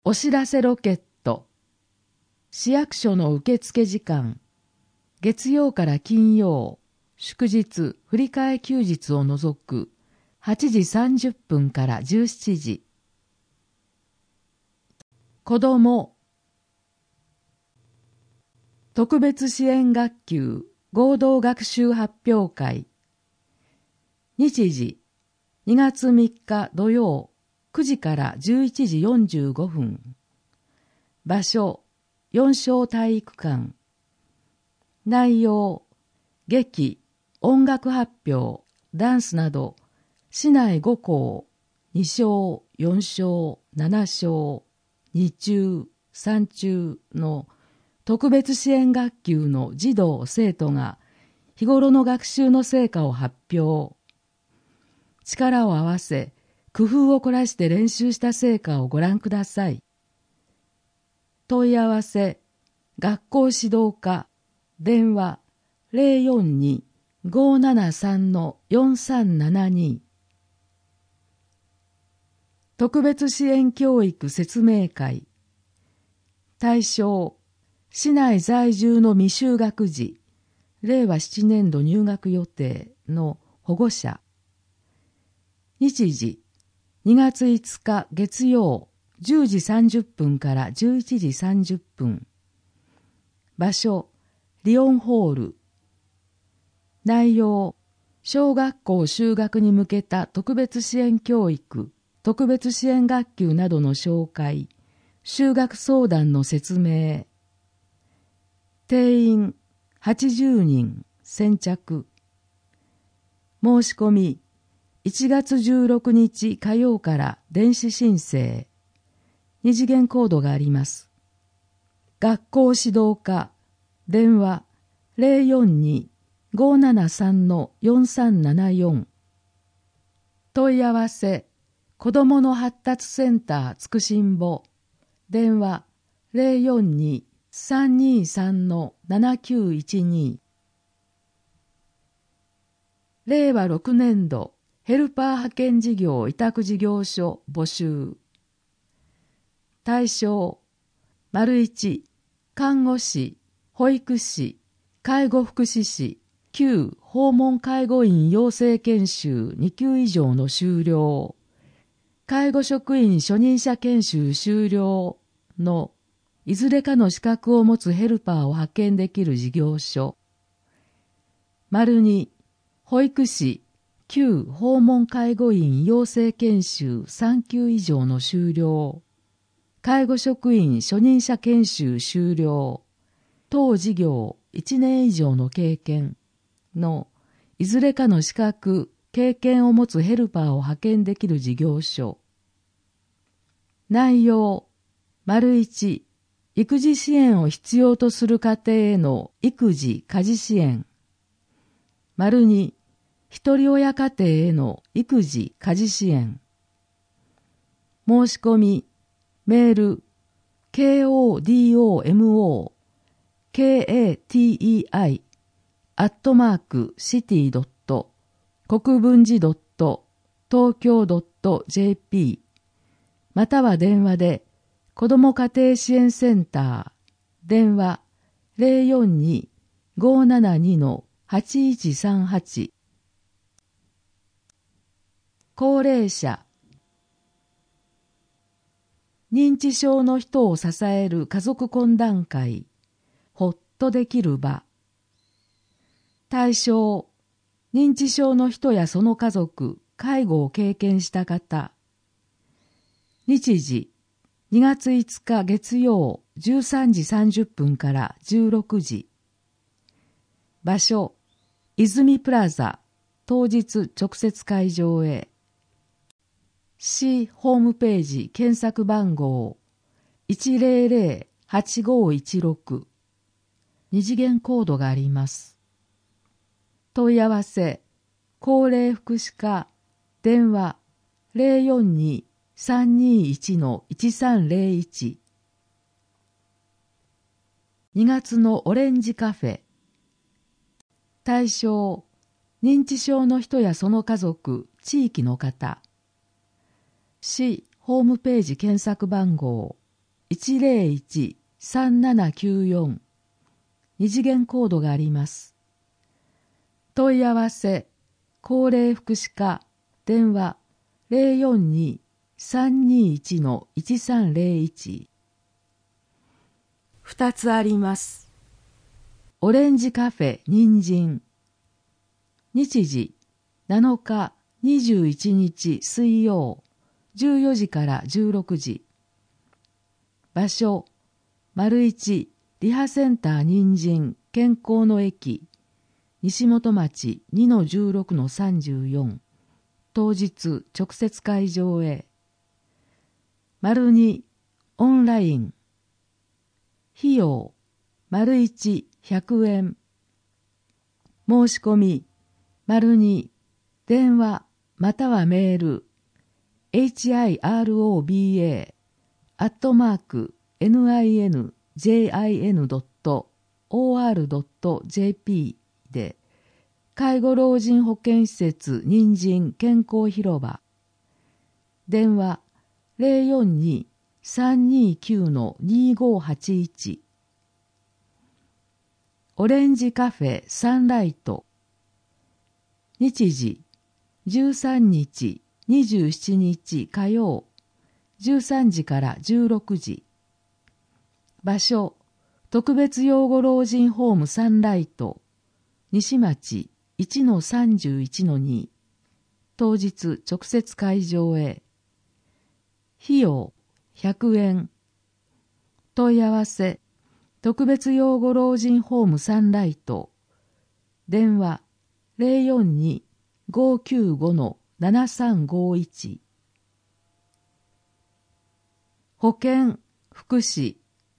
お知らせロケット。市役所の受付時間。月曜から金曜、祝日、振り替え休日を除く8時30分から17時。子ども特別支援学級合同学習発表会。日時2月3日土曜9時から11時45分。場所四小体育館。内容劇、音楽発表、ダンスなど市内5校2小、4小、7小、2中、3中の特別支援学級の児童・生徒が日頃の学習の成果を発表。力を合わせ、工夫を凝らして練習した成果をご覧ください。問い合わせ、学校指導課、電話042-573-4372。特別支援教育説明会。対象、市内在住の未就学児、令和7年度入学予定の保護者。日時、2月5日月曜10時30分から11時30分。場所、リオンホール。内容、小学校就学に向けた特別支援教育、特別支援学級などの紹介、就学相談の説明。定員80人先着。申し込み1月16日火曜から電子申請。二次元コードがあります。学校指導課電話042-573-4374。問い合わせ子どもの発達センターつくしんぼ電話042-323-7912。令和6年度ヘルパー派遣事業委託事業所募集。対象、1、看護師、保育士、介護福祉士、旧訪問介護員養成研修2級以上の修了。介護職員初任者研修修了のいずれかの資格を持つヘルパーを派遣できる事業所。2、保育士、旧訪問介護員養成研修3級以上の修了。介護職員初任者研修修了。当事業1年以上の経験のいずれかの資格、経験を持つヘルパーを派遣できる事業所。内容、1、育児支援を必要とする家庭への育児・家事支援。2、一人親家庭への育児・家事支援。申し込み、メール、KODOMO、KATEI、@city. 国分寺. 東京. jp または電話で、子ども家庭支援センター、電話042-572-8138。高齢者、認知症の人を支える家族懇談会、ほっとできる場。対象、認知症の人やその家族、介護を経験した方。日時、2月5日月曜13時30分から16時。場所、泉プラザ、当日直接会場へ。市ホームページ検索番号 100-8516。二次元コードがあります。問い合わせ、高齢福祉課、電話042-321-1301。2月のオレンジカフェ。対象、認知症の人やその家族、地域の方。市ホームページ検索番号 101-3794 二次元コードがあります。問い合わせ高齢福祉課電話 042-321-1301 2つあります。オレンジカフェ人参。日時7日21日水曜14時から16時。場所丸一リハセンター人参健康の駅西本町 2-16-34 当日直接会場へ。丸二オンライン費用丸一100円申し込み丸二電話またはメール hiroba@ninjin.or.jp で介護老人保健施設人参健康広場電話 042-329-2581 オレンジカフェサンライト。日時13日27日火曜13時から16時。場所特別養護老人ホームサンライト西町 1-31-2 当日直接会場へ。費用100円問い合わせ特別養護老人ホームサンライト電話 042-595-7351 保健福祉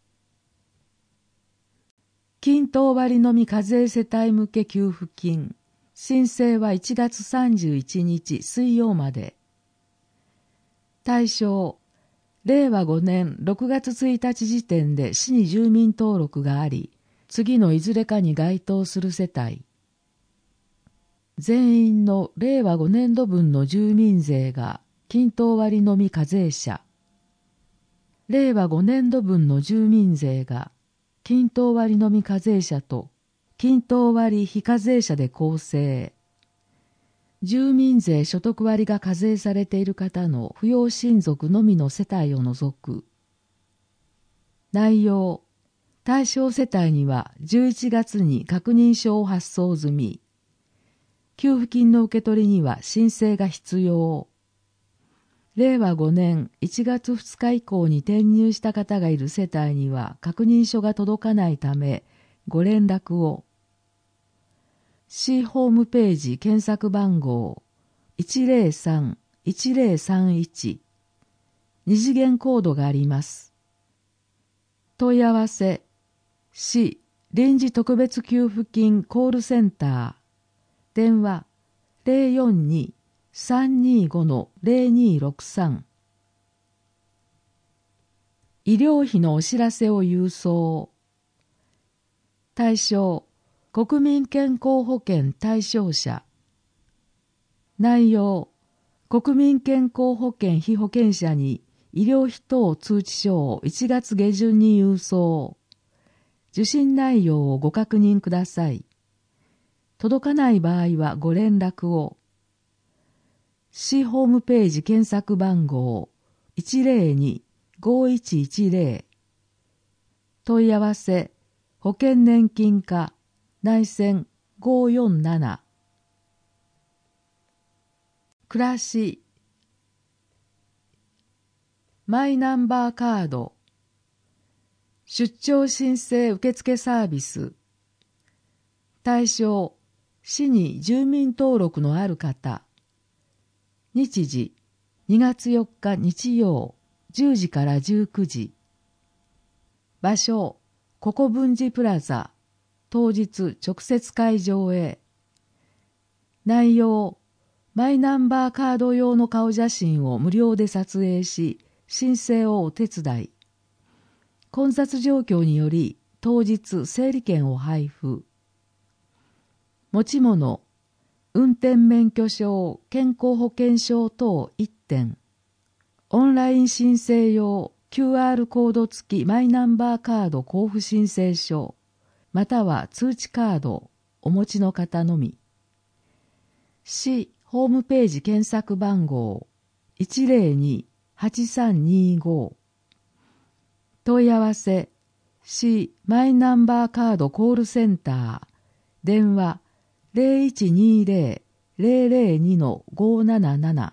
均等割のみ課税世帯向け給付金申請は1月31日水曜まで。対象令和5年6月1日時点で市に住民登録があり、次のいずれかに該当する世帯。全員の令和5年度分の住民税が均等割のみ課税者。令和5年度分の住民税が均等割のみ課税者と均等割非課税者で構成。住民税所得割が課税されている方の扶養親族のみの世帯を除く。内容対象世帯には11月に確認書を発送済み。給付金の受け取りには申請が必要。令和5年1月2日以降に転入した方がいる世帯には確認書が届かないためご連絡を。市ホームページ検索番号 103-1031 二次元コードがあります。問い合わせ市臨時特別給付金コールセンター電話 042-325-0263 医療費のお知らせを郵送。対象国民健康保険対象者。内容国民健康保険被保険者に医療費等通知書を1月下旬に郵送。受診内容をご確認ください。届かない場合はご連絡を。市ホームページ検索番号 102-5110 問い合わせ保険年金課内線547暮らしマイナンバーカード出張申請受付サービス対象市に住民登録のある方日時2月4日日曜10時から19時場所ココブンジプラザ当日直接会場へ。内容マイナンバーカード用の顔写真を無料で撮影し申請をお手伝い。混雑状況により当日整理券を配布。持ち物運転免許証健康保険証等1点。オンライン申請用 QR コード付きマイナンバーカード交付申請書、または通知カードお持ちの方のみ。市ホームページ検索番号 102-8325 問い合わせ市マイナンバーカードコールセンター電話 0120-002-577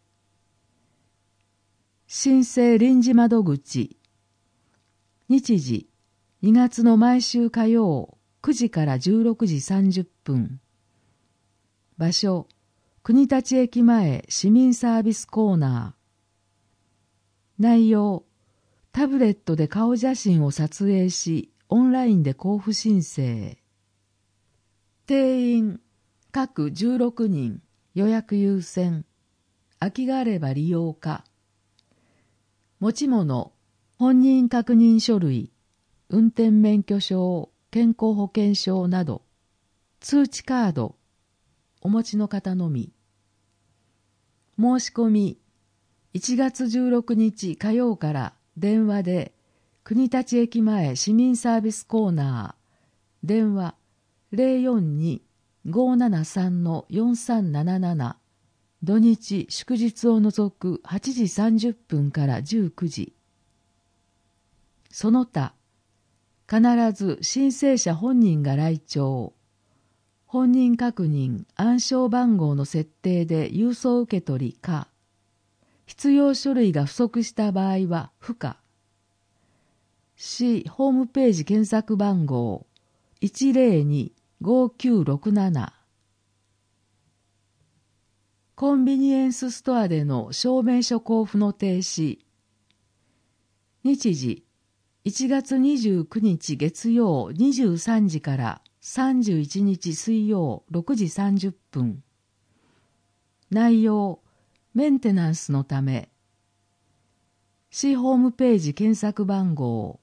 申請臨時窓口日時2月の毎週火曜9時から16時30分場所国立駅前市民サービスコーナー内容タブレットで顔写真を撮影しオンラインで交付申請定員各16人予約優先空きがあれば利用可持ち物本人確認書類運転免許証健康保険証など通知カードお持ちの方のみ申し込み1月16日火曜から電話で国立駅前市民サービスコーナー電話 042-573-4377 土日祝日を除く8時30分から19時その他必ず申請者本人が来庁本人確認暗証番号の設定で郵送受取か必要書類が不足した場合は不可市ホームページ検索番号 102-5967 コンビニエンスストアでの証明書交付の停止日時1月29日月曜23時から31日水曜6時30分内容メンテナンスのため市ホームページ検索番号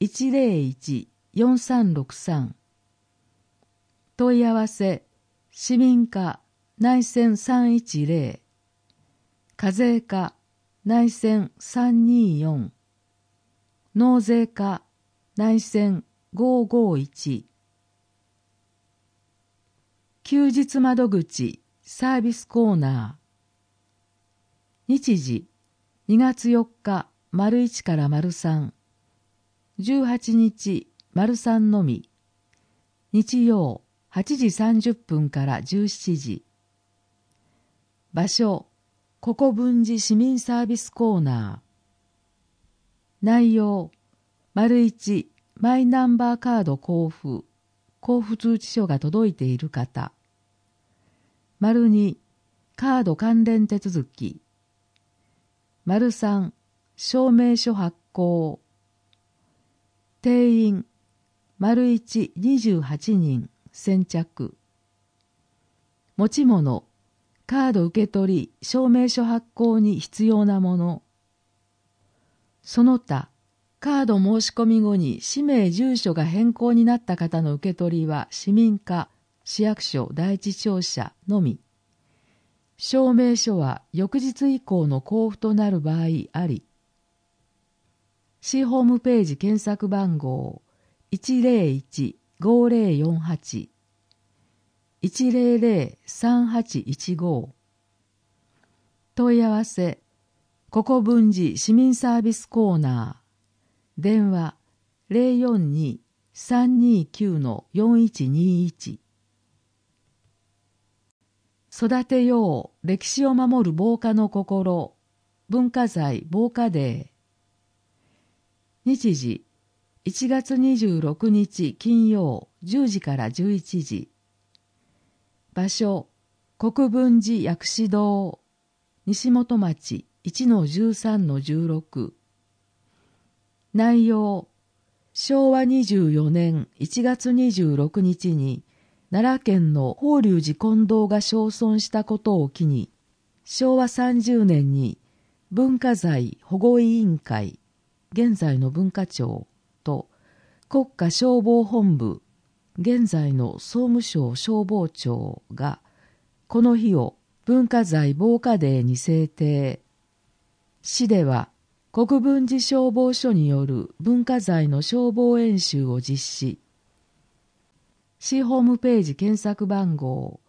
101-4363 問い合わせ市民課内線310課税課内線324納税課内線551休日窓口サービスコーナー日時2月4日 ① から ③ 18日 ③ のみ日曜8時30分から17時場所国分寺市民サービスコーナー内容 ① マイナンバーカード交付通知書が届いている方2カード関連手続き3証明書発行定員 ①28 人先着持ち物カード受け取り証明書発行に必要なものその他カード申し込み後に氏名住所が変更になった方の受け取りは市民課市役所第一庁舎のみ証明書は翌日以降の交付となる場合あり市ホームページ検索番号 101-5048 100-3815 問い合わせ国分寺市民サービスコーナー電話 042-329-4121 育てよう歴史を守る防火の心文化財防火デー日時1月26日金曜10時から11時場所国分寺薬師堂西本町 1-13-16 内容昭和24年1月26日に奈良県の法隆寺金堂が焼損したことを機に昭和30年に文化財保護委員会現在の文化庁と国家消防本部現在の総務省消防庁がこの日を文化財防火デーに制定市では国分寺消防署による文化財の消防演習を実施。市ホームページ検索番号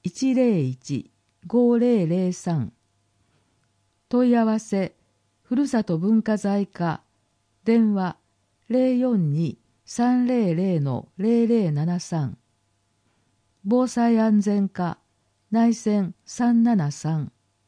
101-5003。問い合わせ、ふるさと文化財課、電話 042-300-0073。防災安全課、内線373。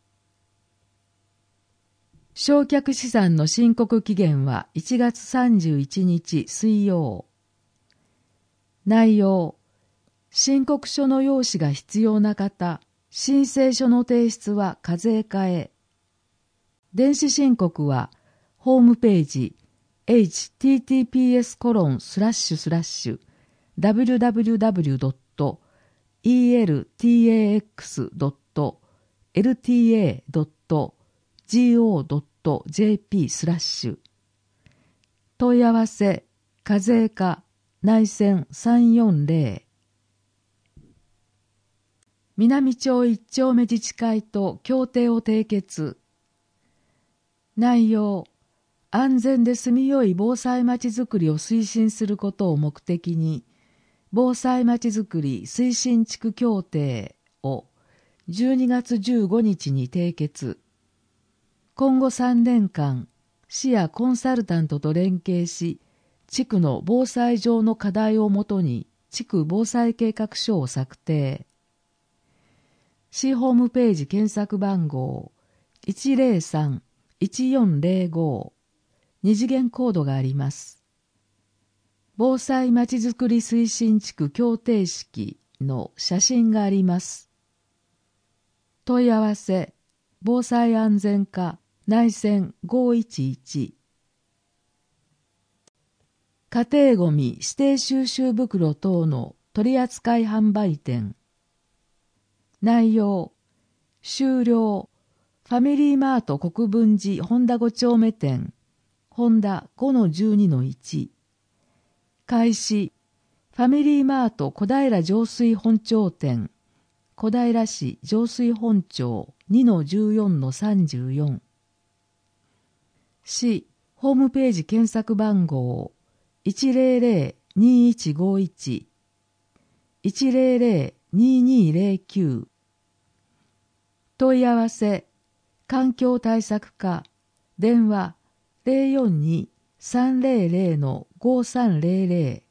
焼却資産の申告期限は1月31日水曜。内容、申告書の用紙が必要な方、申請書の提出は課税課へ。電子申告は、ホームページ、https://www.eltax.lta.go.jp/ 問い合わせ、課税課、内線340。南町一丁目自治会と協定を締結。内容、安全で住みよい防災まちづくりを推進することを目的に、防災まちづくり推進地区協定を12月15日に締結。今後3年間、市やコンサルタントと連携し、地区の防災上の課題をもとに地区防災計画書を策定。市ホームページ検索番号 103-1405。二次元コードがあります。防災まちづくり推進地区協定式の写真があります。問い合わせ、防災安全課、内線511。家庭ごみ指定収集袋等の取扱販売店。内容、終了、ファミリーマート国分寺本田5丁目店、本田 5-12-1。開始、ファミリーマート小平上水本町店、小平市上水本町 2-14-34。市、ホームページ検索番号 100-2151。100-2209。問い合わせ、環境対策課、電話 042-300-5300。